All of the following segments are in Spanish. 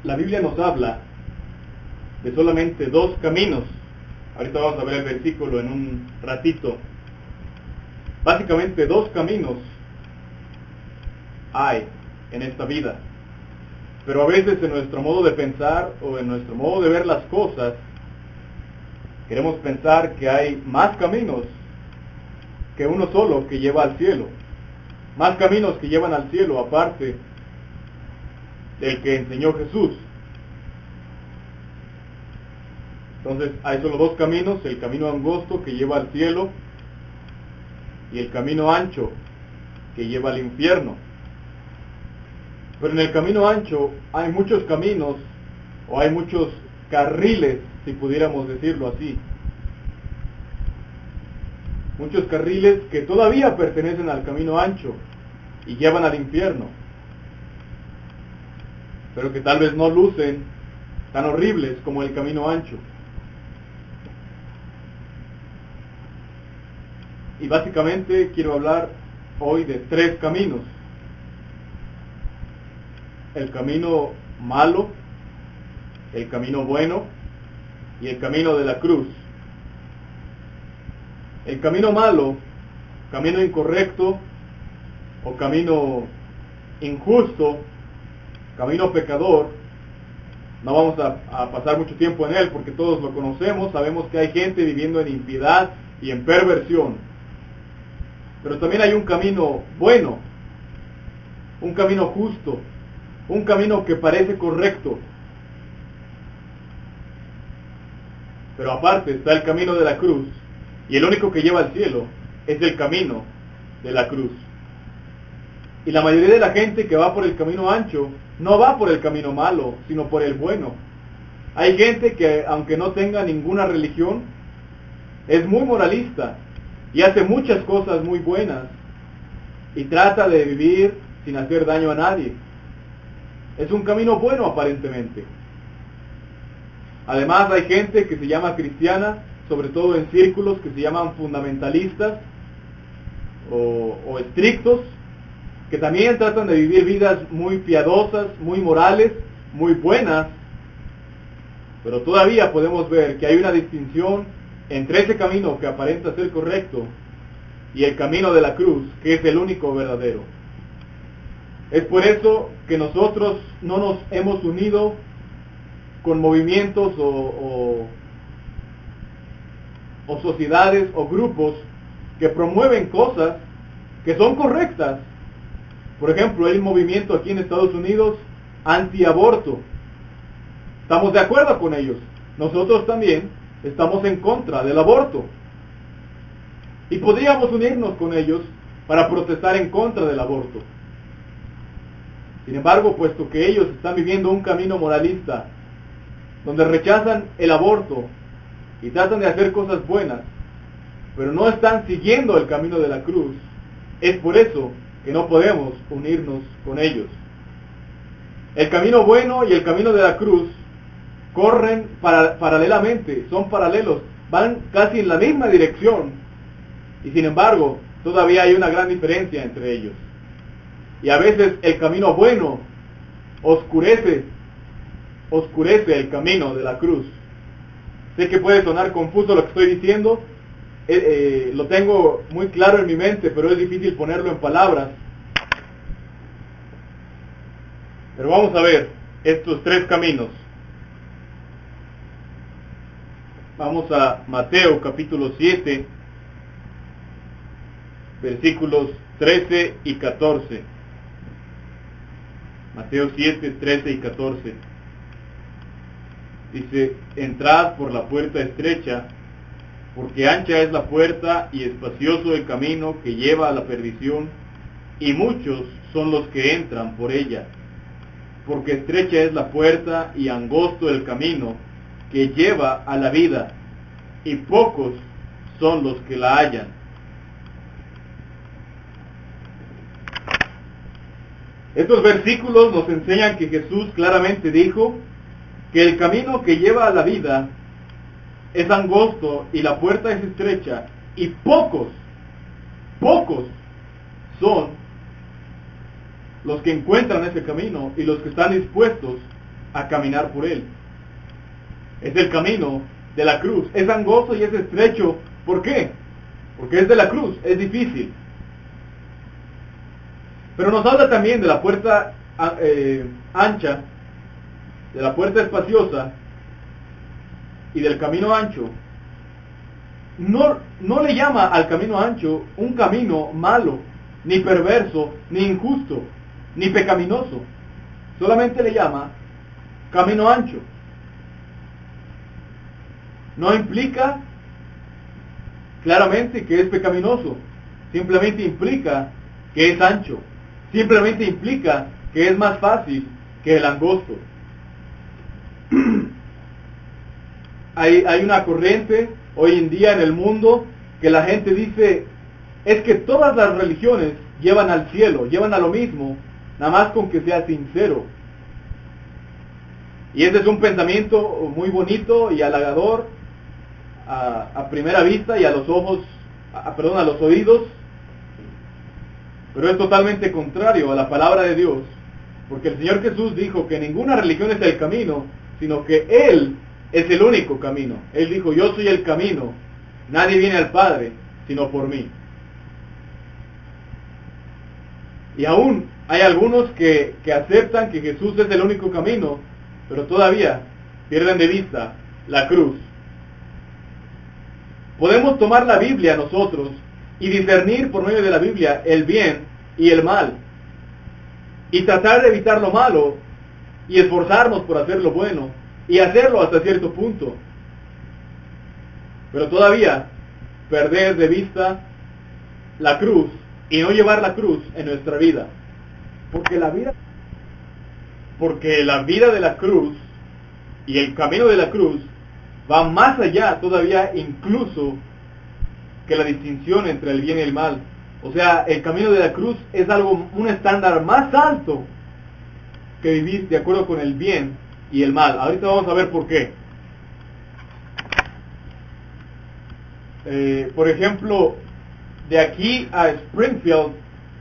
la Biblia nos habla de solamente dos caminos. Ahorita vamos a ver el versículo en un ratito. Básicamente dos caminos hay en esta vida. Pero a veces en nuestro modo de pensar o en nuestro modo de ver las cosas, queremos pensar que hay más caminos que uno solo que lleva al cielo. Más caminos que llevan al cielo aparte del que enseñó Jesús. Entonces hay solo dos caminos: el camino angosto que lleva al cielo y el camino ancho que lleva al infierno. Pero en el camino ancho hay muchos caminos, o hay muchos carriles, si pudiéramos decirlo así. Muchos carriles que todavía pertenecen al camino ancho y llevan al infierno, pero que tal vez no lucen tan horribles como el camino ancho. Y básicamente quiero hablar hoy de tres caminos: el camino malo, el camino bueno y el camino de la cruz. El camino malo, camino incorrecto o camino injusto, camino pecador, no vamos a pasar mucho tiempo en él porque todos lo conocemos. Sabemos que hay gente viviendo en impiedad y en perversión. Pero también hay un camino bueno, un camino justo, un camino que parece correcto. Pero aparte está el camino de la cruz, y el único que lleva al cielo es el camino de la cruz. Y la mayoría de la gente que va por el camino ancho no va por el camino malo, sino por el bueno. Hay gente que, aunque no tenga ninguna religión, es muy moralista y hace muchas cosas muy buenas y trata de vivir sin hacer daño a nadie. Es un camino bueno aparentemente. Además hay gente que se llama cristiana, sobre todo en círculos que se llaman fundamentalistas o estrictos, que también tratan de vivir vidas muy piadosas, muy morales, muy buenas, pero todavía podemos ver que hay una distinción entre ese camino que aparenta ser correcto y el camino de la cruz, que es el único verdadero. Es por eso que nosotros no nos hemos unido con movimientos o sociedades o grupos que promueven cosas que son correctas. Por ejemplo, hay un movimiento aquí en Estados Unidos antiaborto. Estamos de acuerdo con ellos. Nosotros también estamos en contra del aborto. Y podríamos unirnos con ellos para protestar en contra del aborto. Sin embargo, puesto que ellos están viviendo un camino moralista, donde rechazan el aborto y tratan de hacer cosas buenas, pero no están siguiendo el camino de la cruz, es por eso que no podemos unirnos con ellos. El camino bueno y el camino de la cruz corren paralelamente, son paralelos, van casi en la misma dirección, y sin embargo todavía hay una gran diferencia entre ellos. Y a veces el camino bueno oscurece el camino de la cruz. Sé que puede sonar confuso lo que estoy diciendo, lo tengo muy claro en mi mente, pero es difícil ponerlo en palabras. Pero vamos a ver estos tres caminos. Vamos a Mateo capítulo 7, versículos 13 y 14. Mateo 7, 13 y 14. Dice: entrad por la puerta estrecha, porque ancha es la puerta y espacioso el camino que lleva a la perdición, y muchos son los que entran por ella. Porque estrecha es la puerta y angosto el camino que lleva a la vida, y pocos son los que la hallan. Estos versículos nos enseñan que Jesús claramente dijo que el camino que lleva a la vida es angosto y la puerta es estrecha, y pocos son los que encuentran ese camino y los que están dispuestos a caminar por él. Es el camino de la cruz. Es angosto y es estrecho. ¿Por qué? Porque es de la cruz, es difícil. Pero nos habla también de la puerta ancha, de la puerta espaciosa y del camino ancho. No le llama al camino ancho un camino malo, ni perverso, ni injusto, ni pecaminoso. Solamente le llama camino ancho. No implica claramente que es pecaminoso. Simplemente implica que es ancho. Simplemente implica que es más fácil que el angosto. Hay una corriente hoy en día en el mundo que la gente dice, es que todas las religiones llevan al cielo, llevan a lo mismo, nada más con que sea sincero. Y ese es un pensamiento muy bonito y halagador a primera vista y a los ojos, a los oídos, pero es totalmente contrario a la palabra de Dios, porque el Señor Jesús dijo que ninguna religión es el camino, sino que Él es el único camino. Él dijo, yo soy el camino, nadie viene al Padre, sino por mí. Y aún hay algunos que aceptan que Jesús es el único camino, pero todavía pierden de vista la cruz. Podemos tomar la Biblia nosotros y discernir por medio de la Biblia el bien y el mal, y tratar de evitar lo malo y esforzarnos por hacer lo bueno y hacerlo hasta cierto punto, pero todavía perder de vista la cruz y no llevar la cruz en nuestra vida, porque la vida de la cruz y el camino de la cruz va más allá todavía incluso que la distinción entre el bien y el mal. O sea, el camino de la cruz es un estándar más alto que vivir de acuerdo con el bien y el mal. Ahorita vamos a ver por qué. Por ejemplo, de aquí a Springfield,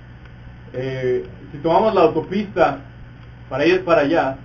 si tomamos la autopista para ir para allá,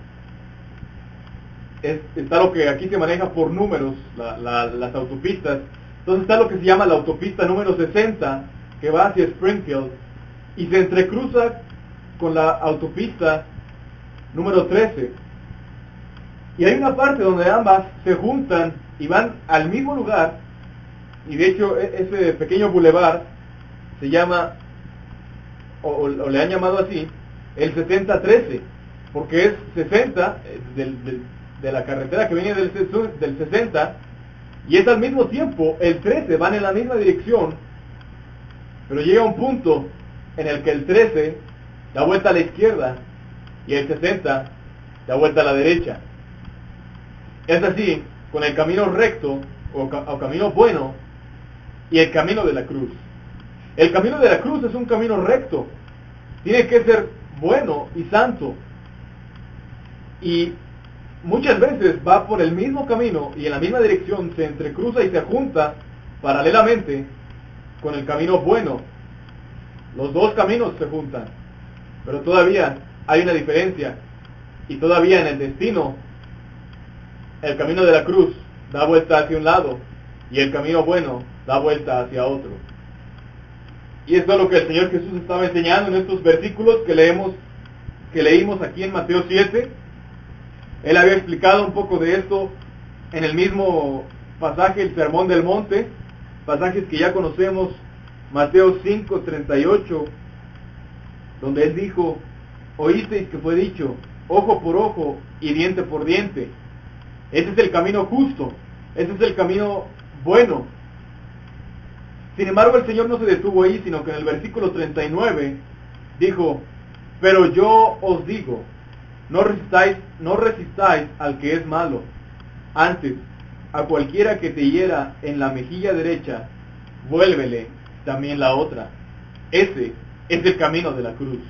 está lo que aquí se maneja por números, las autopistas. Entonces está lo que se llama la autopista número 60, que va hacia Springfield, y se entrecruza con la autopista número 13. Y hay una parte donde ambas se juntan y van al mismo lugar, y de hecho ese pequeño bulevar se llama, o le han llamado así, el 6013, porque es 60 de la carretera que viene del 60, y es al mismo tiempo el 13, van en la misma dirección, pero llega un punto en el que el 13 da vuelta a la izquierda y el 60 da vuelta a la derecha. Es así con el camino recto o camino bueno y el camino de la cruz. El camino de la cruz es un camino recto, tiene que ser bueno y santo, y muchas veces va por el mismo camino y en la misma dirección, se entrecruza y se junta paralelamente con el camino bueno. Los dos caminos se juntan, pero todavía hay una diferencia, y todavía en el destino el camino de la cruz da vuelta hacia un lado y el camino bueno da vuelta hacia otro. Y esto es lo que el Señor Jesús estaba enseñando en estos versículos que leímos aquí en Mateo 7. Él había explicado un poco de esto en el mismo pasaje, el Sermón del Monte, pasajes que ya conocemos, Mateo 5:38, donde Él dijo, oísteis que fue dicho, ojo por ojo y diente por diente. Ese es el camino justo, ese es el camino bueno. Sin embargo, el Señor no se detuvo ahí, sino que en el versículo 39 dijo, pero yo os digo, no resistáis al que es malo. Antes, a cualquiera que te hiera en la mejilla derecha, vuélvele también la otra. Ese es el camino de la cruz.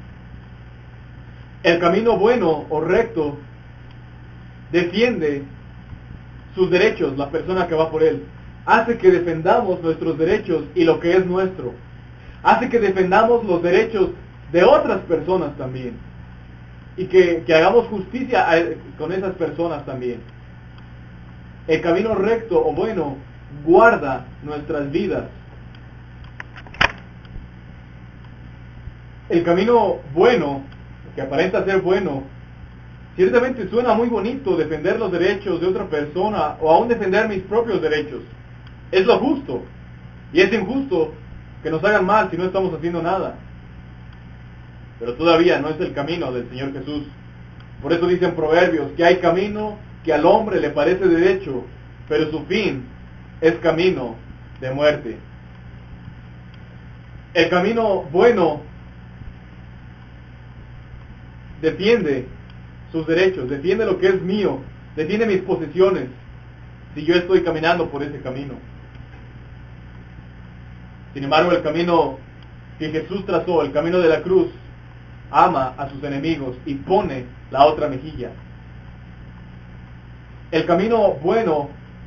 El camino bueno o recto defiende sus derechos, la persona que va por él. Hace que defendamos nuestros derechos y lo que es nuestro. Hace que defendamos los derechos de otras personas también. y que hagamos justicia con esas personas también. El camino recto o bueno guarda nuestras vidas. El camino bueno, que aparenta ser bueno, ciertamente suena muy bonito defender los derechos de otra persona o aún defender mis propios derechos. Es lo justo. Y es injusto que nos hagan mal si no estamos haciendo nada. Pero todavía no es el camino del Señor Jesús. Por eso dicen Proverbios que hay camino que al hombre le parece derecho, pero su fin es camino de muerte. El camino bueno defiende sus derechos, defiende lo que es mío, defiende mis posesiones, si yo estoy caminando por ese camino. Sin embargo, el camino que Jesús trazó, el camino de la cruz, ama a sus enemigos y pone la otra mejilla. El camino bueno,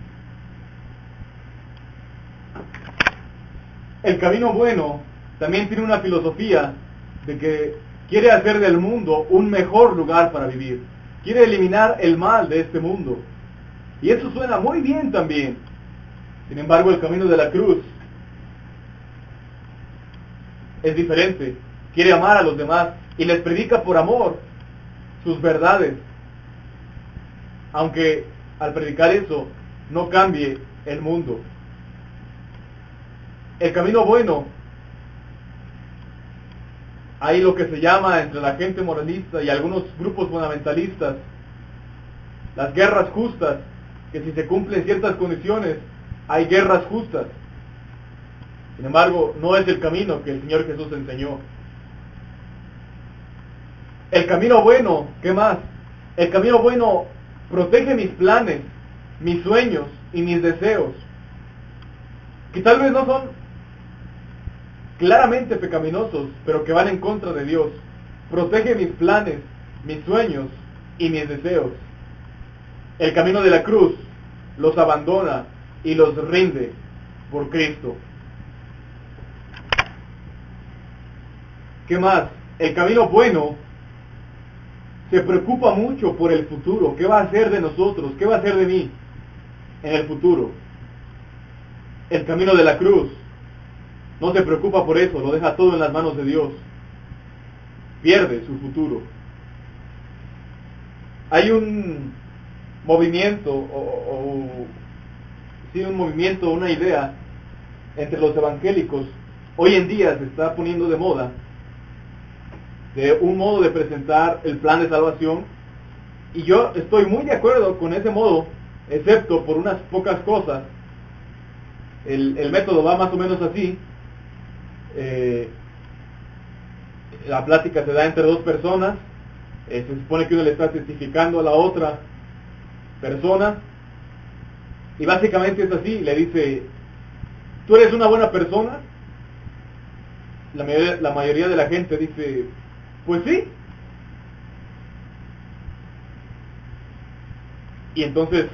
también tiene una filosofía de que quiere hacer del mundo un mejor lugar para vivir. Quiere eliminar el mal de este mundo. Y eso suena muy bien también. Sin embargo, el camino de la cruz es diferente. Quiere amar a los demás y les predica por amor sus verdades. Aunque al predicar eso no cambie el mundo. El camino bueno, hay lo que se llama entre la gente moralista y algunos grupos fundamentalistas las guerras justas, que si se cumplen ciertas condiciones hay guerras justas. Sin embargo, no es el camino que el Señor Jesús enseñó. El camino bueno, ¿qué más? El camino bueno protege mis planes, mis sueños y mis deseos, que tal vez no son claramente pecaminosos, pero que van en contra de Dios. Protege mis planes, mis sueños y mis deseos. El camino de la cruz los abandona y los rinde por Cristo. ¿Qué más? El camino bueno se preocupa mucho por el futuro. ¿Qué va a hacer de nosotros? ¿Qué va a hacer de mí en el futuro? El camino de la cruz no se preocupa por eso, lo deja todo en las manos de Dios. Pierde su futuro. Hay un movimiento, una idea entre los evangélicos. Hoy en día se está poniendo de moda de un modo de presentar el plan de salvación, y yo estoy muy de acuerdo con ese modo, excepto por unas pocas cosas. El método va más o menos así. La plática se da entre dos personas, se supone que uno le está testificando a la otra persona, y básicamente es así. Le dice: ¿tú eres una buena persona? La mayoría de la gente dice: pues sí. Y entonces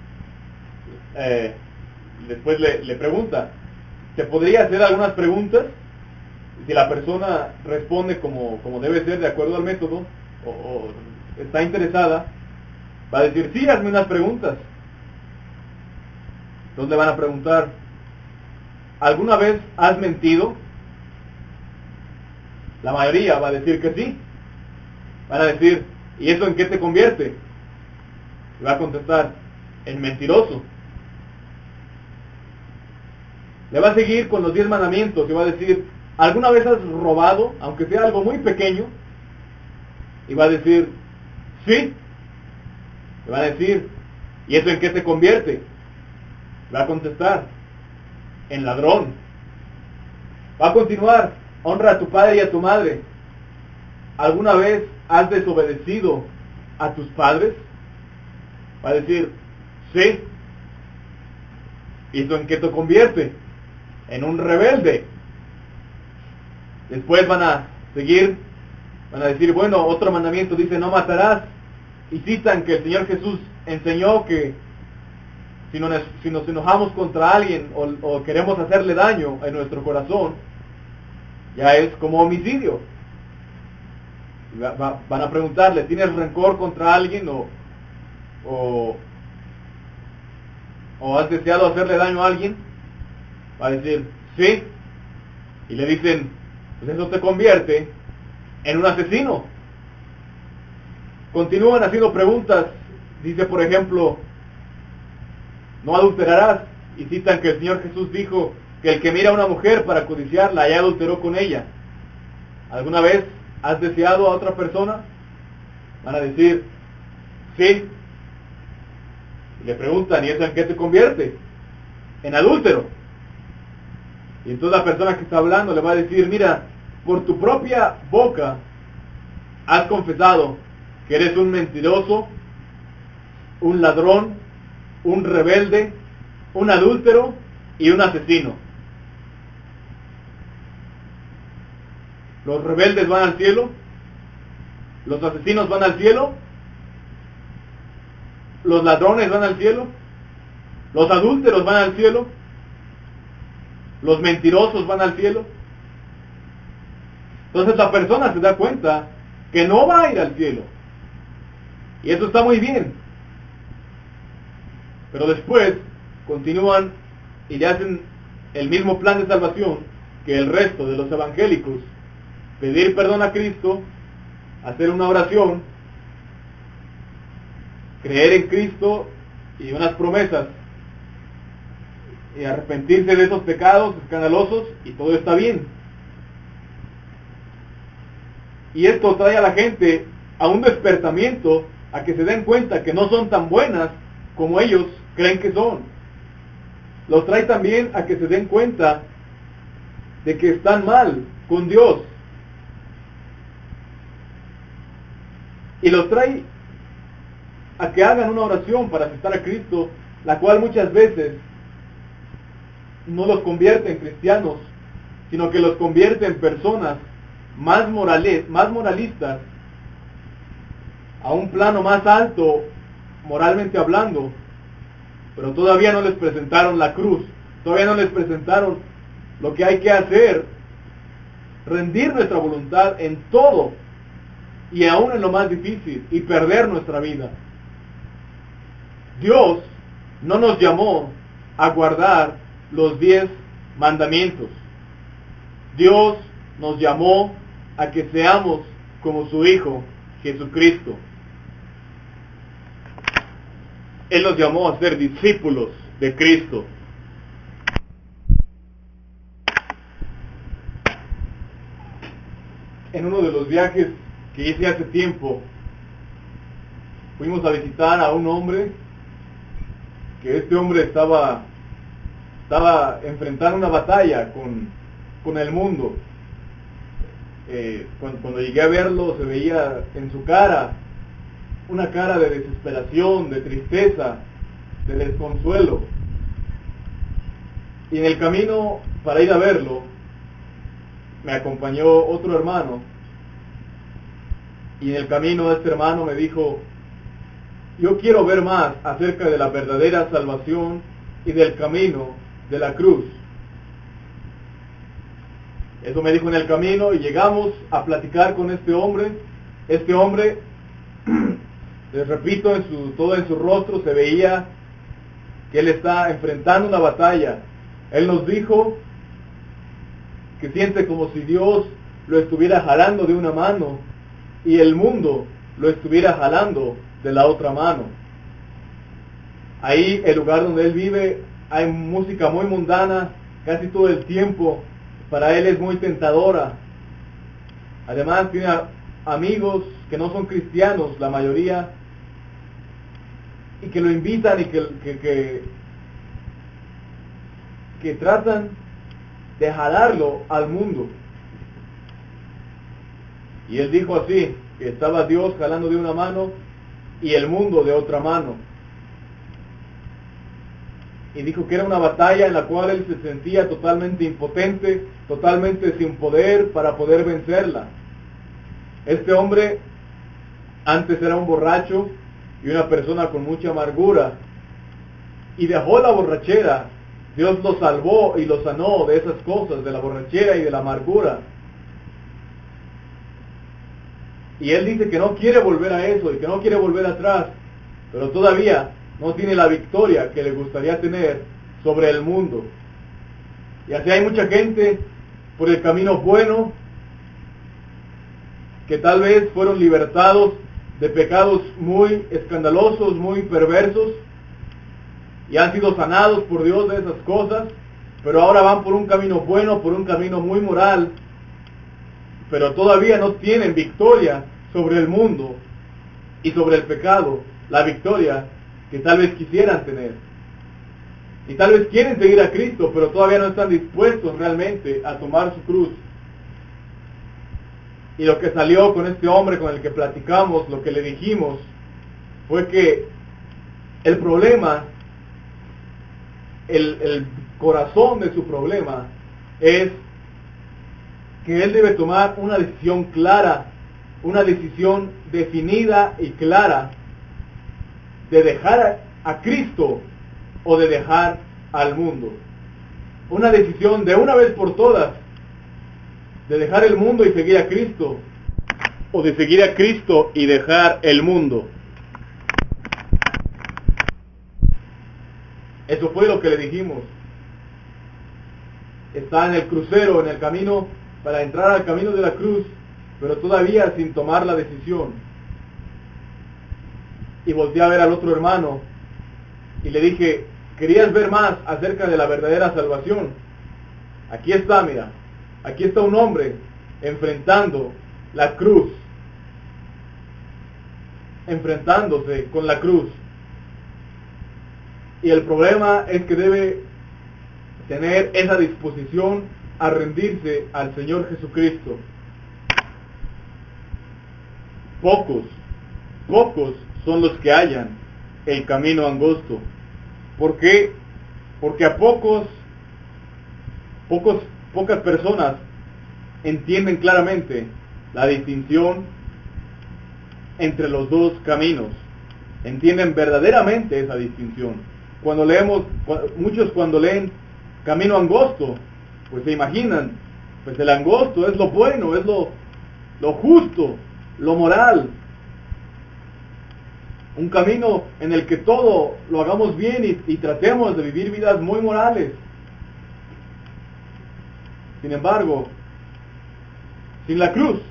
después le pregunta: ¿te podría hacer algunas preguntas? Si la persona responde como debe ser, de acuerdo al método, o está interesada, va a decir: sí, hazme unas preguntas. Entonces le van a preguntar: ¿alguna vez has mentido? La mayoría va a decir que sí. Van a decir: ¿y eso en qué te convierte? Y va a contestar: en mentiroso. Le va a seguir con los 10 mandamientos y va a decir: ¿alguna vez has robado, aunque sea algo muy pequeño? Y va a decir: sí. Le van a decir: ¿y eso en qué te convierte? Va a contestar: en ladrón. Va a continuar: honra a tu padre y a tu madre. ¿Alguna vez has desobedecido a tus padres? Va a decir: sí. ¿Y eso en qué te convierte? En un rebelde. Después van a seguir, van a decir: bueno, otro mandamiento dice: no matarás. Y citan que el Señor Jesús enseñó que si nos enojamos contra alguien o queremos hacerle daño en nuestro corazón, ya es como homicidio. Van a preguntarle, ¿tienes rencor contra alguien o, o has deseado hacerle daño a alguien? Va a decir, sí. Y le dicen, pues eso te convierte en un asesino. Continúan haciendo preguntas. Dice, por ejemplo, no adulterarás. Y citan que el Señor Jesús dijo que el que mira a una mujer para codiciarla ya adulteró con ella. ¿Alguna vez has deseado a otra persona? Van a decir, sí. Y le preguntan, ¿y eso en qué te convierte? En adúltero. Y entonces la persona que está hablando le va a decir, mira, por tu propia boca has confesado que eres un mentiroso, un ladrón, un rebelde, un adúltero y un asesino. Los rebeldes van al cielo, los asesinos van al cielo, los ladrones van al cielo, los adúlteros van al cielo, los mentirosos van al cielo. Entonces la persona se da cuenta que no va a ir al cielo. Y eso está muy bien. Pero después continúan y le hacen el mismo plan de salvación que el resto de los evangélicos. Pedir perdón a Cristo, hacer una oración, creer en Cristo y unas promesas, y arrepentirse de esos pecados escandalosos, y todo está bien. Y esto trae a la gente a un despertamiento, a que se den cuenta que no son tan buenas como ellos creen que son. Los trae también a que se den cuenta de que están mal con Dios. Y los trae a que hagan una oración para aceptar a Cristo, la cual muchas veces no los convierte en cristianos, sino que los convierte en personas más moralistas, a un plano más alto, moralmente hablando. Pero todavía no les presentaron la cruz, todavía no les presentaron lo que hay que hacer, rendir nuestra voluntad en todo, y aún en lo más difícil, y perder nuestra vida. Dios no nos llamó a guardar los 10 mandamientos. Dios nos llamó a que seamos como su Hijo, Jesucristo. Él nos llamó a ser discípulos de Cristo. En uno de los viajes que hice hace tiempo, fuimos a visitar a un hombre, que este hombre estaba enfrentando una batalla con el mundo. Cuando llegué a verlo, se veía en su cara una cara de desesperación, de tristeza, de desconsuelo. Y en el camino para ir a verlo, me acompañó otro hermano. Y en el camino este hermano me dijo, yo quiero ver más acerca de la verdadera salvación y del camino de la cruz. Eso me dijo en el camino, y llegamos a platicar con este hombre. Este hombre, les repito, todo en su rostro se veía que él está enfrentando una batalla. Él nos dijo que siente como si Dios lo estuviera jalando de una mano y el mundo lo estuviera jalando de la otra mano. Ahí, el lugar donde él vive, hay música muy mundana casi todo el tiempo. Para él es muy tentadora. Además tiene amigos que no son cristianos, la mayoría, y que lo invitan y que tratan de jalarlo al mundo. Y él dijo así, que estaba Dios jalando de una mano y el mundo de otra mano. Y dijo que era una batalla en la cual él se sentía totalmente impotente, totalmente sin poder para poder vencerla. Este hombre antes era un borracho y una persona con mucha amargura, y dejó la borrachera. Dios lo salvó y lo sanó de esas cosas, de la borrachera y de la amargura. Y él dice que no quiere volver a eso y que no quiere volver atrás, pero todavía no tiene la victoria que le gustaría tener sobre el mundo. Y así hay mucha gente por el camino bueno que tal vez fueron libertados de pecados muy escandalosos, muy perversos, y han sido sanados por Dios de esas cosas, pero ahora van por un camino bueno, por un camino muy moral, pero todavía no tienen victoria sobre el mundo y sobre el pecado, la victoria que tal vez quisieran tener. Y tal vez quieren seguir a Cristo, pero todavía no están dispuestos realmente a tomar su cruz. Y lo que salió con este hombre con el que platicamos, lo que le dijimos, fue que el problema, el corazón de su problema es que él debe tomar una decisión clara, una decisión definida y clara de dejar a Cristo o de dejar al mundo. Una decisión de una vez por todas de dejar el mundo y seguir a Cristo, o de seguir a Cristo y dejar el mundo. Eso fue lo que le dijimos. Está en el crucero, en el camino para entrar al camino de la cruz, pero todavía sin tomar la decisión. Y volteé a ver al otro hermano y le dije, ¿querías ver más acerca de la verdadera salvación? Aquí está, mira, aquí está un hombre enfrentando la cruz, enfrentándose con la cruz. Y el problema es que debe tener esa disposición a rendirse al Señor Jesucristo. Pocos son los que hallan el camino angosto. ¿Por qué? Porque a pocas personas entienden claramente la distinción entre los dos caminos. Entienden verdaderamente esa distinción. Muchos cuando leen camino angosto, pues se imaginan, pues el angosto es lo bueno, es lo justo, lo moral. Un camino en el que todo lo hagamos bien y tratemos de vivir vidas muy morales. Sin embargo, sin la cruz,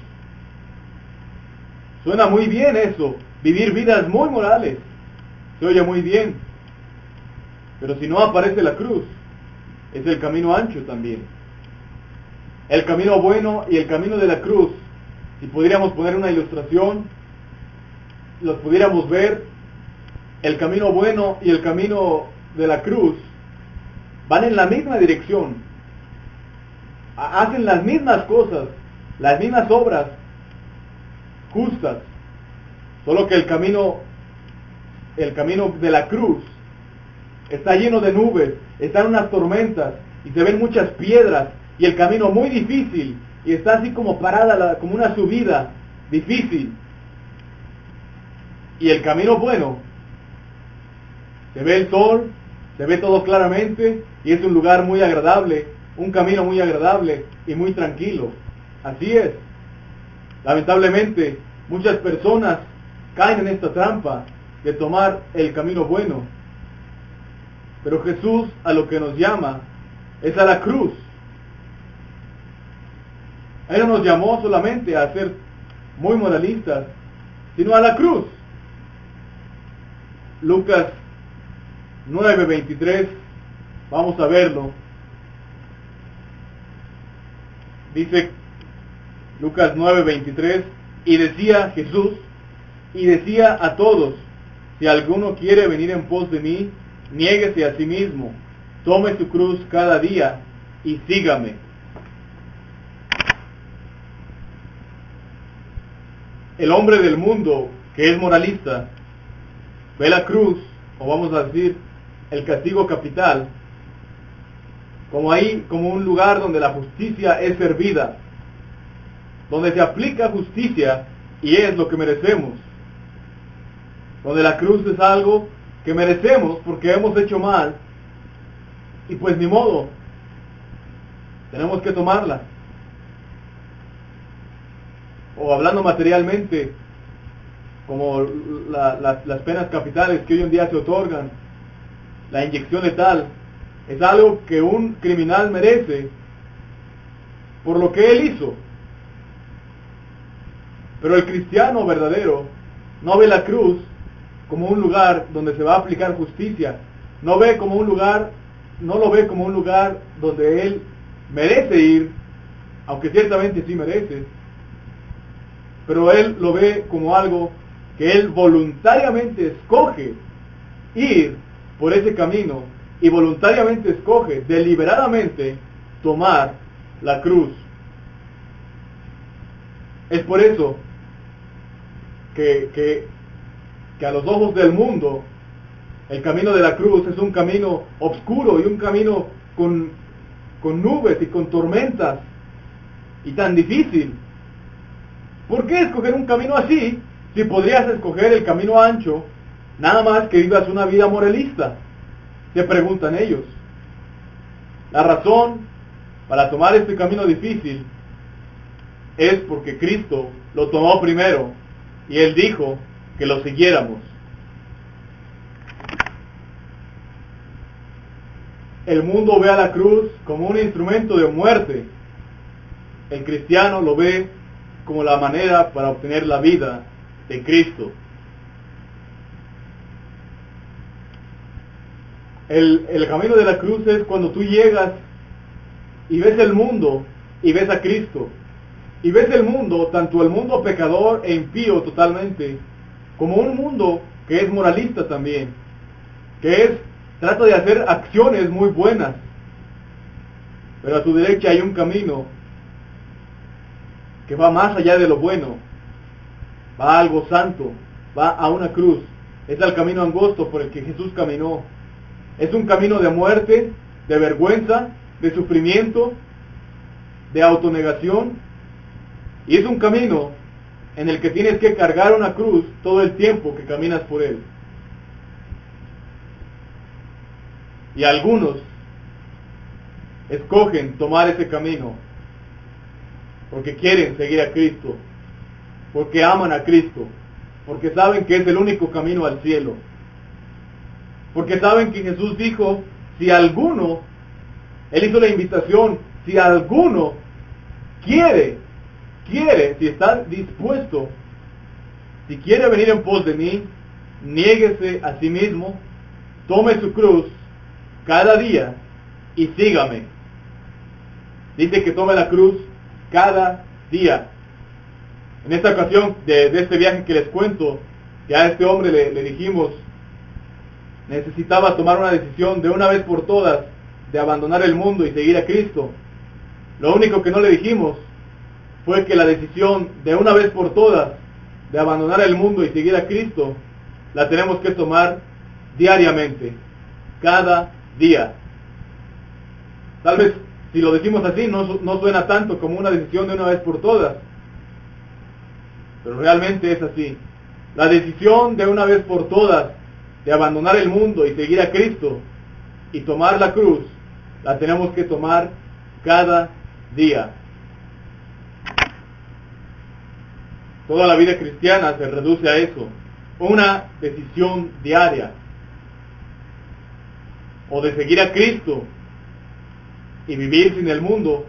suena muy bien eso, vivir vidas muy morales. Se oye muy bien. Pero si no aparece la cruz, es el camino ancho también. El camino bueno y el camino de la cruz, si pudiéramos poner una ilustración, los pudiéramos ver, el camino bueno y el camino de la cruz van en la misma dirección, hacen las mismas cosas, las mismas obras justas, solo que el camino de la cruz está lleno de nubes, están unas tormentas y se ven muchas piedras y el camino muy difícil y está así como parada, como una subida difícil. Y el camino bueno, se ve el sol, se ve todo claramente y es un lugar muy agradable, un camino muy agradable y muy tranquilo. Así es. Lamentablemente, muchas personas caen en esta trampa de tomar el camino bueno. Pero Jesús a lo que nos llama es a la cruz. Él no nos llamó solamente a ser muy moralistas, sino a la cruz. Lucas 9:23, vamos a verlo. Dice Lucas 9:23, y decía Jesús, y decía a todos, si alguno quiere venir en pos de mí, niéguese a sí mismo, tome su cruz cada día y sígame. El hombre del mundo, que es moralista, ve la cruz, o vamos a decir, el castigo capital, como un lugar donde la justicia es servida, donde se aplica justicia y es lo que merecemos, donde la cruz es algo que merecemos porque hemos hecho mal y pues ni modo, tenemos que tomarla. o hablando materialmente, como las penas capitales que hoy en día se otorgan, la inyección letal, es algo que un criminal merece por lo que él hizo. Pero el cristiano verdadero no ve la cruz como un lugar donde se va a aplicar justicia, no lo ve como un lugar donde él merece ir, aunque ciertamente sí merece, pero él lo ve como algo que él voluntariamente escoge ir por ese camino y voluntariamente escoge deliberadamente tomar la cruz. Es por eso que a los ojos del mundo el camino de la cruz es un camino oscuro y un camino con nubes y con tormentas y tan difícil. ¿Por qué escoger un camino así si podrías escoger el camino ancho, nada más que vivas una vida moralista? Se preguntan ellos. La razón para tomar este camino difícil es porque Cristo lo tomó primero y Él dijo que lo siguiéramos. El mundo ve a la cruz como un instrumento de muerte. El cristiano lo ve como la manera para obtener la vida de Cristo. El camino de la cruz es cuando tú llegas y ves el mundo y ves a Cristo. Y ves el mundo, tanto el mundo pecador e impío totalmente, como un mundo que es moralista también, trata de hacer acciones muy buenas. Pero a tu derecha hay un camino que va más allá de lo bueno, va a algo santo, va a una cruz. Es el camino angosto por el que Jesús caminó. Es un camino de muerte, de vergüenza, de sufrimiento, de autonegación. Y es un camino en el que tienes que cargar una cruz todo el tiempo que caminas por él. Y algunos escogen tomar ese camino porque quieren seguir a Cristo, porque aman a Cristo, porque saben que es el único camino al cielo, porque saben que Jesús dijo, si alguno, Él hizo la invitación, si alguno quiere, si está dispuesto, si quiere venir en pos de mí, niéguese a sí mismo, tome su cruz cada día y sígame. Dice que tome la cruz cada día. En esta ocasión de este viaje que les cuento, que a este hombre le dijimos, necesitaba tomar una decisión de una vez por todas, de abandonar el mundo y seguir a Cristo. Lo único que no le dijimos fue que la decisión de una vez por todas, de abandonar el mundo y seguir a Cristo, la tenemos que tomar diariamente, cada día. Tal vez si lo decimos así no suena tanto como una decisión de una vez por todas, pero realmente es así. La decisión de una vez por todas de abandonar el mundo y seguir a Cristo y tomar la cruz, la tenemos que tomar cada día. Toda la vida cristiana se reduce a eso, una decisión diaria, o de seguir a Cristo y vivir sin el mundo,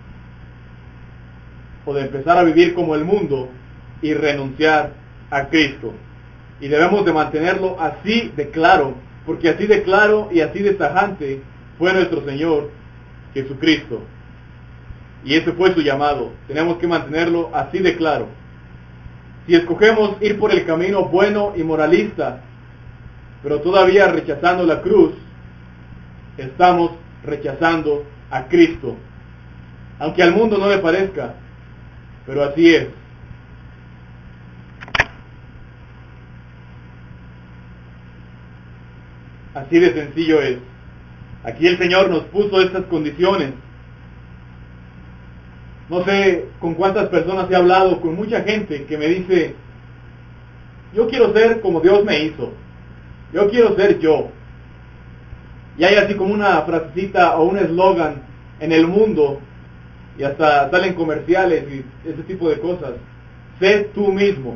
o de empezar a vivir como el mundo y renunciar a Cristo. Y debemos de mantenerlo así de claro, porque así de claro y así de tajante fue nuestro Señor Jesucristo. Y ese fue su llamado. Tenemos que mantenerlo así de claro. Si escogemos ir por el camino bueno y moralista, pero todavía rechazando la cruz, estamos rechazando a Cristo. Aunque al mundo no le parezca, pero así es. Así de sencillo es. Aquí el Señor nos puso estas condiciones. No sé con cuántas personas he hablado, con mucha gente que me dice, yo quiero ser como Dios me hizo. Yo quiero ser yo. Y hay así como una frasecita o un eslogan en el mundo, y hasta salen comerciales y ese tipo de cosas. sé tú mismo.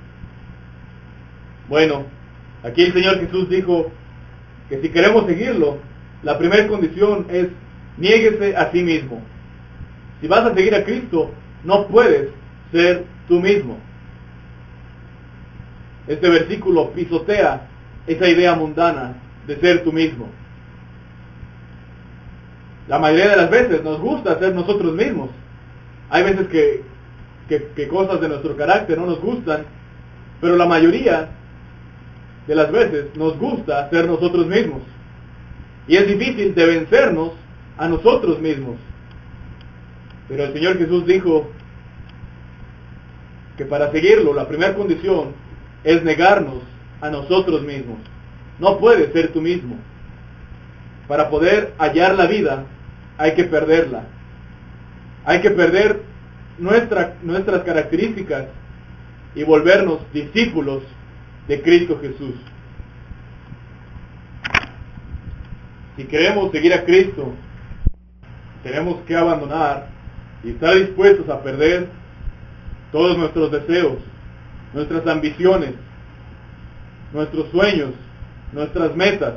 Bueno, aquí el Señor Jesús dijo que si queremos seguirlo, la primera condición es niéguese a sí mismo. Si vas a seguir a Cristo, no puedes ser tú mismo. Este versículo pisotea esa idea mundana de ser tú mismo. La mayoría de las veces nos gusta ser nosotros mismos. Hay veces que cosas de nuestro carácter no nos gustan, pero la mayoría de las veces nos gusta ser nosotros mismos. Y es difícil de vencernos a nosotros mismos. Pero el Señor Jesús dijo que para seguirlo, la primera condición es negarnos a nosotros mismos. No puedes ser tú mismo. Para poder hallar la vida, hay que perderla. Hay que perder nuestras características y volvernos discípulos de Cristo Jesús. Si queremos seguir a Cristo, tenemos que abandonar y estar dispuestos a perder todos nuestros deseos, nuestras ambiciones, nuestros sueños, nuestras metas.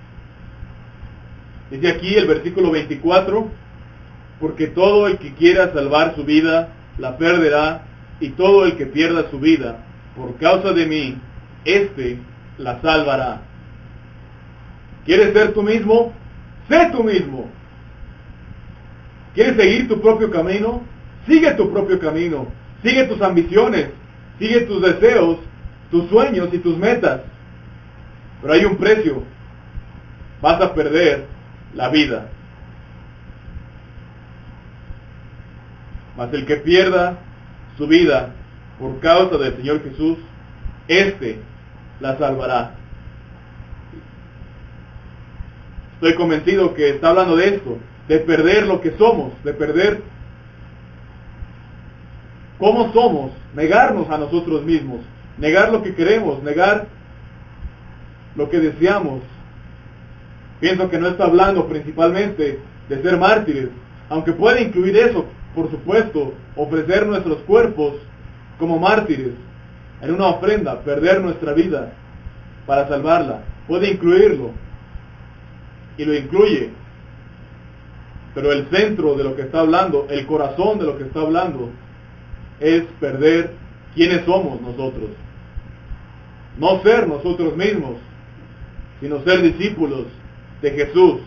Dice aquí el versículo 24, porque todo el que quiera salvar su vida, la perderá, y todo el que pierda su vida, por causa de mí, éste la salvará. ¿Quieres ser tú mismo? Sé tú mismo. ¿Quieres seguir tu propio camino? Sigue tu propio camino. Sigue tus ambiciones. Sigue tus deseos, tus sueños y tus metas. Pero hay un precio. Vas a perder la vida. Mas el que pierda su vida por causa del Señor Jesús, éste la salvará. Estoy convencido que está hablando de esto, de perder lo que somos, de perder cómo somos, negarnos a nosotros mismos, negar lo que queremos, negar lo que deseamos. Pienso que no está hablando principalmente de ser mártires, aunque puede incluir eso, por supuesto, ofrecer nuestros cuerpos como mártires en una ofrenda, perder nuestra vida para salvarla. Puede incluirlo, y lo incluye, pero el centro de lo que está hablando, el corazón de lo que está hablando, es perder quiénes somos nosotros. No ser nosotros mismos, sino ser discípulos de Jesús.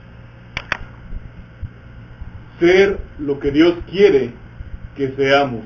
Ser lo que Dios quiere que seamos.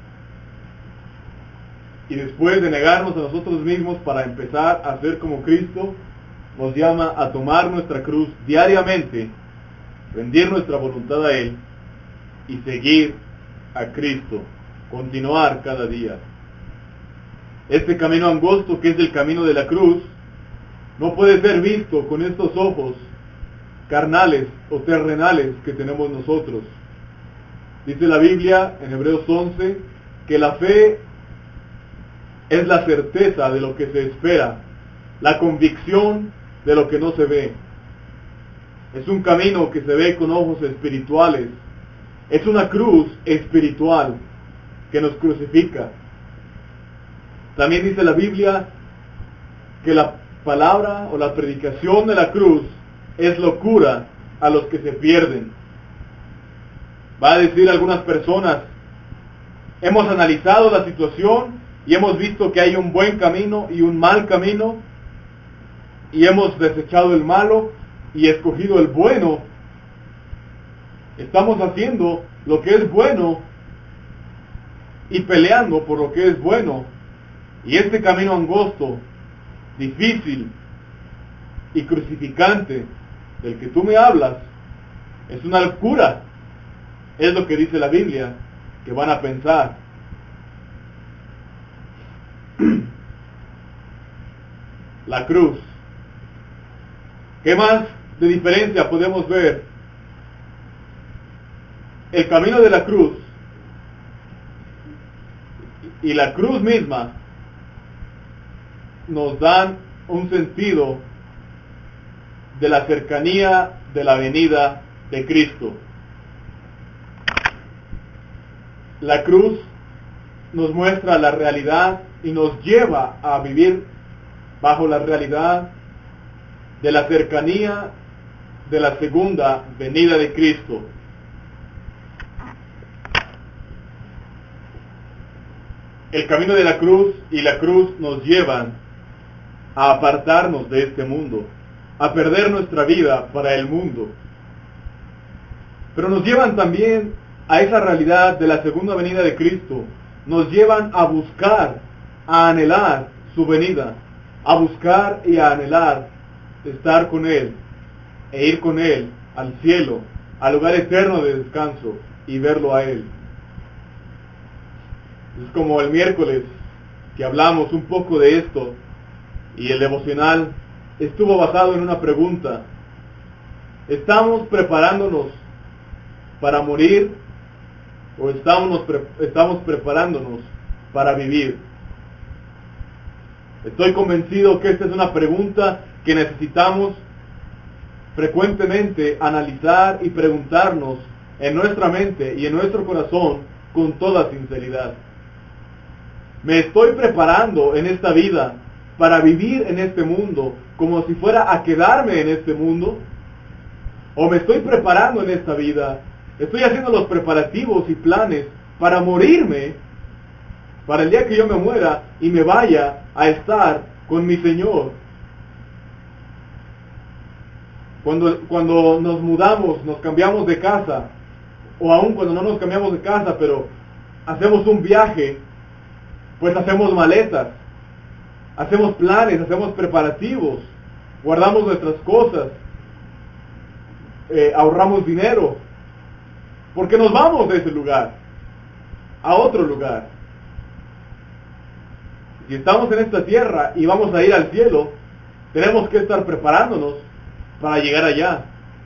Y después de negarnos a nosotros mismos para empezar a ser como Cristo, nos llama a tomar nuestra cruz diariamente, rendir nuestra voluntad a Él y seguir a Cristo, continuar cada día. Este camino angosto, que es el camino de la cruz, no puede ser visto con estos ojos carnales o terrenales que tenemos nosotros. Dice la Biblia en Hebreos 11 que la fe es la certeza de lo que se espera, la convicción de lo que no se ve. Es un camino que se ve con ojos espirituales. Es una cruz espiritual que nos crucifica. También dice la Biblia que la palabra o la predicación de la cruz es locura a los que se pierden. Va a decir algunas personas, hemos analizado la situación y hemos visto que hay un buen camino y un mal camino, y hemos desechado el malo y escogido el bueno. Estamos haciendo lo que es bueno y peleando por lo que es bueno. Y este camino angosto, difícil y crucificante del que tú me hablas, es una locura. Es lo que dice la Biblia que van a pensar. La cruz. ¿Qué más de diferencia podemos ver? El camino de la cruz y la cruz misma nos dan un sentido de la cercanía de la venida de Cristo. La cruz nos muestra la realidad y nos lleva a vivir bajo la realidad de la cercanía de la segunda venida de Cristo. El camino de la cruz y la cruz nos llevan a apartarnos de este mundo, a perder nuestra vida para el mundo. Pero nos llevan también a esa realidad de la segunda venida de Cristo. Nos llevan a buscar, a anhelar su venida, a buscar y a anhelar estar con Él e ir con Él al cielo, al lugar eterno de descanso y verlo a Él. Es como el miércoles que hablamos un poco de esto y el devocional estuvo basado en una pregunta. ¿Estamos preparándonos para morir o estamos preparándonos para vivir? Estoy convencido que esta es una pregunta que necesitamos frecuentemente analizar y preguntarnos en nuestra mente y en nuestro corazón con toda sinceridad. ¿Me estoy preparando en esta vida para vivir en este mundo como si fuera a quedarme en este mundo? ¿O me estoy preparando en esta vida? Estoy haciendo los preparativos y planes para morirme, para el día que yo me muera y me vaya a estar con mi Señor. Cuando nos mudamos, nos cambiamos de casa, o aún cuando no nos cambiamos de casa, pero hacemos un viaje, pues hacemos maletas, hacemos planes, hacemos preparativos, guardamos nuestras cosas, ahorramos dinero, porque nos vamos de ese lugar a otro lugar. Si estamos en esta tierra y vamos a ir al cielo, tenemos que estar preparándonos para llegar allá.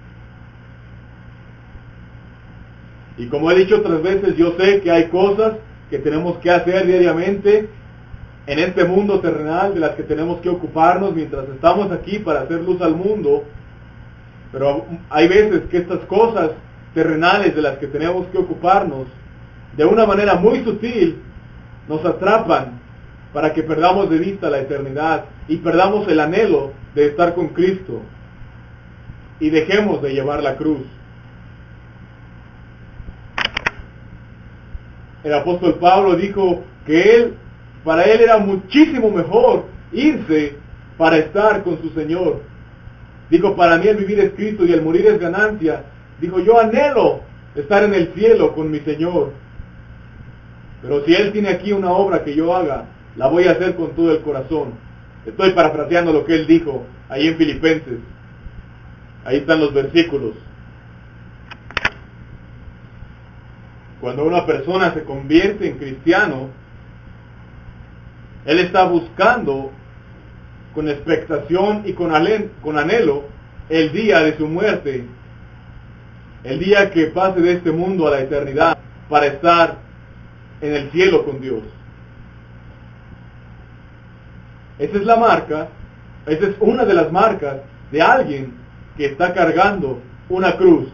Y como he dicho otras veces, yo sé que hay cosas que tenemos que hacer diariamente en este mundo terrenal, de las que tenemos que ocuparnos mientras estamos aquí para hacer luz al mundo. Pero hay veces que estas cosas terrenales de las que tenemos que ocuparnos, de una manera muy sutil, nos atrapan para que perdamos de vista la eternidad y perdamos el anhelo de estar con Cristo y dejemos de llevar la cruz. El apóstol Pablo dijo que para él era muchísimo mejor irse para estar con su Señor. Dijo, para mí el vivir es Cristo y el morir es ganancia. Dijo, yo anhelo estar en el cielo con mi Señor. Pero si Él tiene aquí una obra que yo haga, la voy a hacer con todo el corazón. Estoy parafraseando lo que Él dijo ahí en Filipenses. Ahí están los versículos. Cuando una persona se convierte en cristiano, él está buscando con expectación y con anhelo el día de su muerte, el día que pase de este mundo a la eternidad para estar en el cielo con Dios. Esa es la marca, esa es una de las marcas de alguien que está cargando una cruz.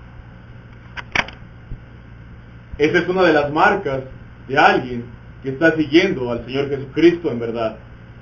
Esa es una de las marcas de alguien que está siguiendo al Señor Jesucristo en verdad.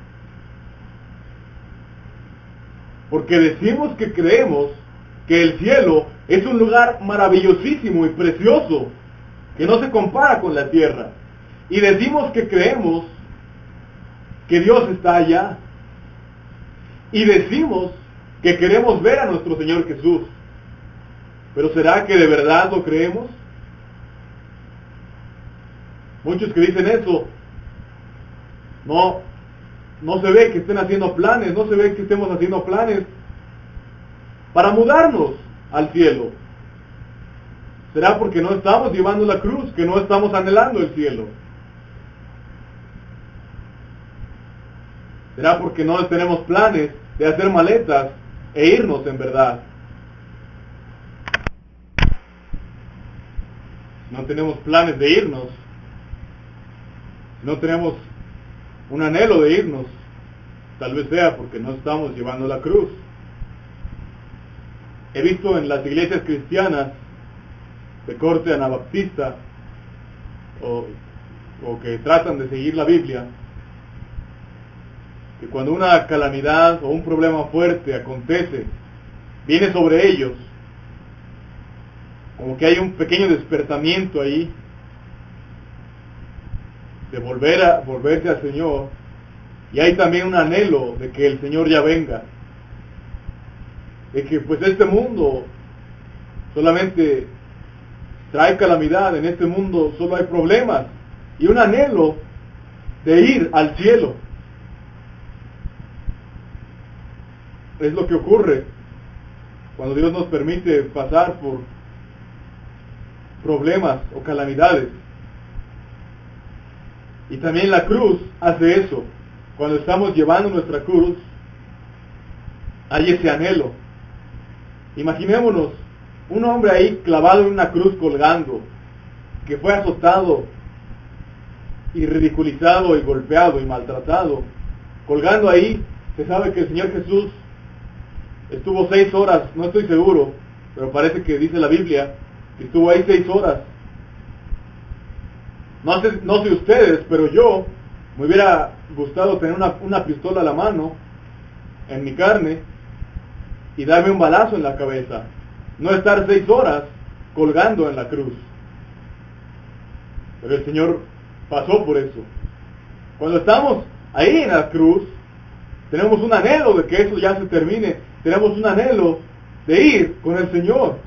Porque decimos que creemos que el cielo es un lugar maravillosísimo y precioso, que no se compara con la tierra. Y decimos que creemos que Dios está allá. Y decimos que queremos ver a nuestro Señor Jesús. Pero ¿será que de verdad lo creemos? Muchos que dicen eso, no se ve que estén haciendo planes, no se ve que estemos haciendo planes para mudarnos al cielo. ¿Será porque no estamos llevando la cruz, que no estamos anhelando el cielo? ¿Será porque no tenemos planes de hacer maletas e irnos en verdad? Si no tenemos planes de irnos, si no tenemos un anhelo de irnos, tal vez sea porque no estamos llevando la cruz. He visto en las iglesias cristianas de corte anabaptista o o que tratan de seguir la Biblia, que cuando una calamidad o un problema fuerte acontece, viene sobre ellos, como que hay un pequeño despertamiento ahí, de volverse al Señor, y hay también un anhelo de que el Señor ya venga, de que pues este mundo solamente trae calamidad, en este mundo solo hay problemas, y un anhelo de ir al cielo. Es lo que ocurre cuando Dios nos permite pasar por problemas o calamidades. Y también la cruz hace eso. Cuando estamos llevando nuestra cruz, hay ese anhelo. Imaginémonos un hombre ahí clavado en una cruz colgando, que fue azotado y ridiculizado y golpeado y maltratado. Colgando ahí, se sabe que el Señor Jesús estuvo 6 horas, no estoy seguro, pero parece que dice la Biblia que estuvo ahí 6 horas. No sé ustedes, pero yo me hubiera gustado tener una pistola a la mano, en mi carne, y darme un balazo en la cabeza. No estar 6 horas colgando en la cruz. Pero el Señor pasó por eso. Cuando estamos ahí en la cruz, tenemos un anhelo de que eso ya se termine. Tenemos un anhelo de ir con el Señor.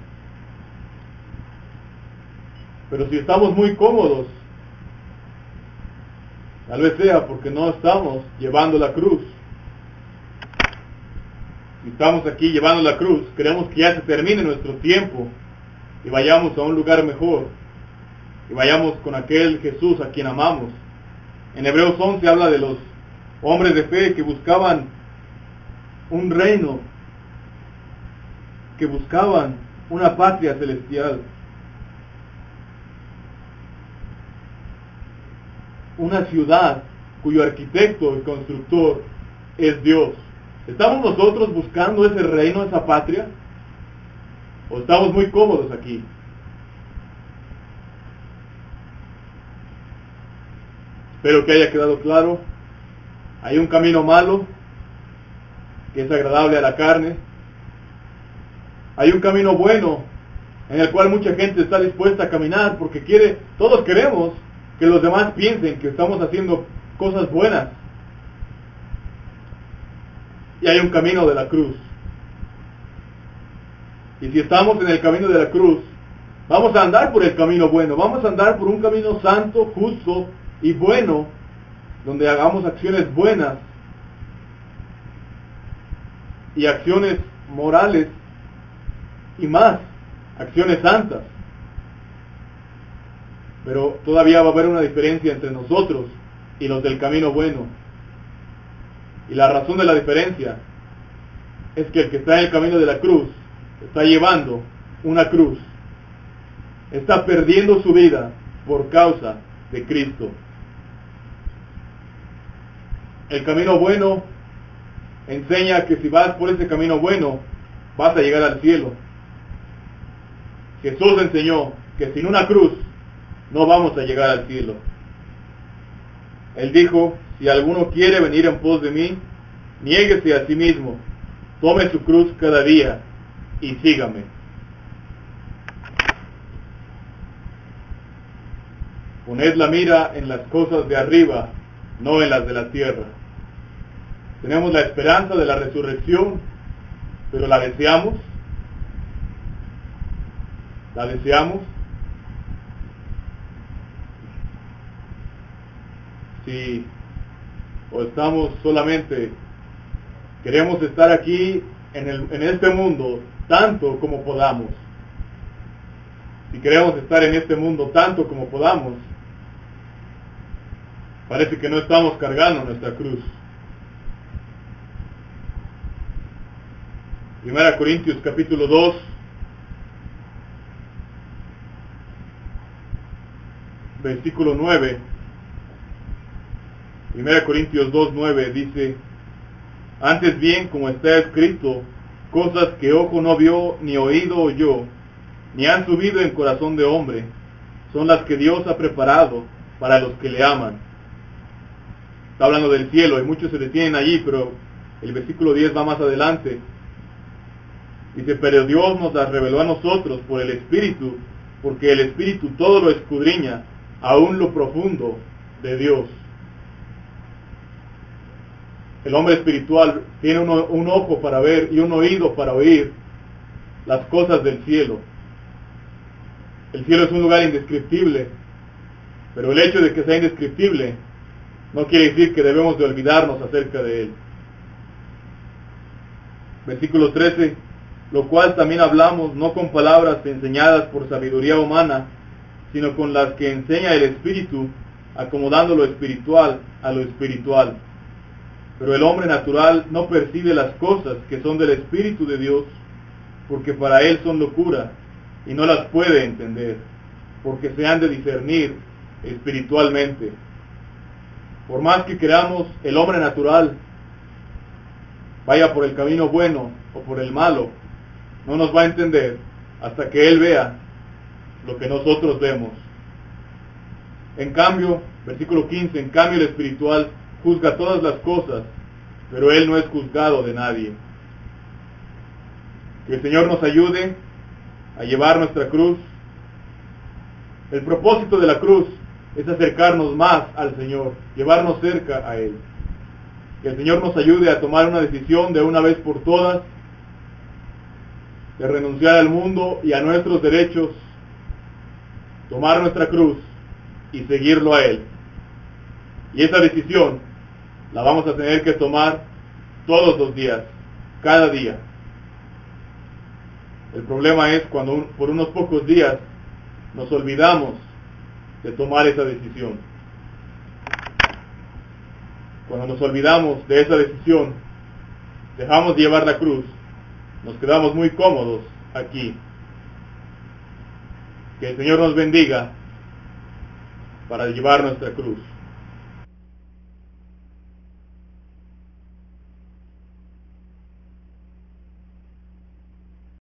Pero si estamos muy cómodos, tal vez sea porque no estamos llevando la cruz. Si estamos aquí llevando la cruz, queremos que ya se termine nuestro tiempo y vayamos a un lugar mejor. Y vayamos con aquel Jesús a quien amamos. En Hebreos 11 habla de los hombres de fe que buscaban un reino, que buscaban una patria celestial, una ciudad cuyo arquitecto y constructor es Dios. ¿Estamos nosotros buscando ese reino, esa patria? ¿O estamos muy cómodos aquí? Espero que haya quedado claro. Hay un camino malo que es agradable a la carne. Hay un camino bueno en el cual mucha gente está dispuesta a caminar porque todos queremos que los demás piensen que estamos haciendo cosas buenas. Y hay un camino de la cruz. Y si estamos en el camino de la cruz, vamos a andar por el camino bueno, vamos a andar por un camino santo, justo y bueno, donde hagamos acciones buenas y acciones morales y más, acciones santas. Pero todavía va a haber una diferencia entre nosotros y los del camino bueno. Y la razón de la diferencia es que el que está en el camino de la cruz está llevando una cruz. Está perdiendo su vida por causa de Cristo. El camino bueno enseña que si vas por ese camino bueno, vas a llegar al cielo. Jesús enseñó que sin una cruz no vamos a llegar al cielo. Él dijo, si alguno quiere venir en pos de mí, niéguese a sí mismo, tome su cruz cada día y sígame. Poned la mira en las cosas de arriba, no en las de la tierra. Tenemos la esperanza de la resurrección, pero ¿la deseamos? ¿La deseamos? Si o estamos solamente, queremos estar aquí en este mundo tanto como podamos. Si queremos estar en este mundo tanto como podamos, parece que no estamos cargando nuestra cruz. 1 Corintios capítulo 2, versículo 9. 1 Corintios 2, 9 dice, antes bien, como está escrito, cosas que ojo no vio, ni oído oyó, ni han subido en corazón de hombre, son las que Dios ha preparado para los que le aman. Está hablando del cielo y muchos se detienen allí, pero el versículo 10 va más adelante. Dice, pero Dios nos las reveló a nosotros por el Espíritu, porque el Espíritu todo lo escudriña, aún lo profundo de Dios. El hombre espiritual tiene un ojo para ver y un oído para oír las cosas del cielo. El cielo es un lugar indescriptible, pero el hecho de que sea indescriptible no quiere decir que debemos de olvidarnos acerca de él. Versículo 13, lo cual también hablamos no con palabras enseñadas por sabiduría humana, sino con las que enseña el Espíritu, acomodando lo espiritual a lo espiritual. Pero el hombre natural no percibe las cosas que son del Espíritu de Dios, porque para él son locura, y no las puede entender, porque se han de discernir espiritualmente. Por más que queramos, el hombre natural vaya por el camino bueno o por el malo, no nos va a entender hasta que él vea lo que nosotros vemos. En cambio, versículo 15, en cambio el espiritual juzga todas las cosas, pero él no es juzgado de nadie. Que el Señor nos ayude a llevar nuestra cruz. El propósito de la cruz es acercarnos más al Señor, llevarnos cerca a Él. Que el Señor nos ayude a tomar una decisión de una vez por todas, de renunciar al mundo y a nuestros derechos, tomar nuestra cruz y seguirlo a Él. Y esa decisión la vamos a tener que tomar todos los días, cada día. El problema es cuando por unos pocos días nos olvidamos de tomar esa decisión. Cuando nos olvidamos de esa decisión, dejamos de llevar la cruz, nos quedamos muy cómodos aquí. Que el Señor nos bendiga para llevar nuestra cruz.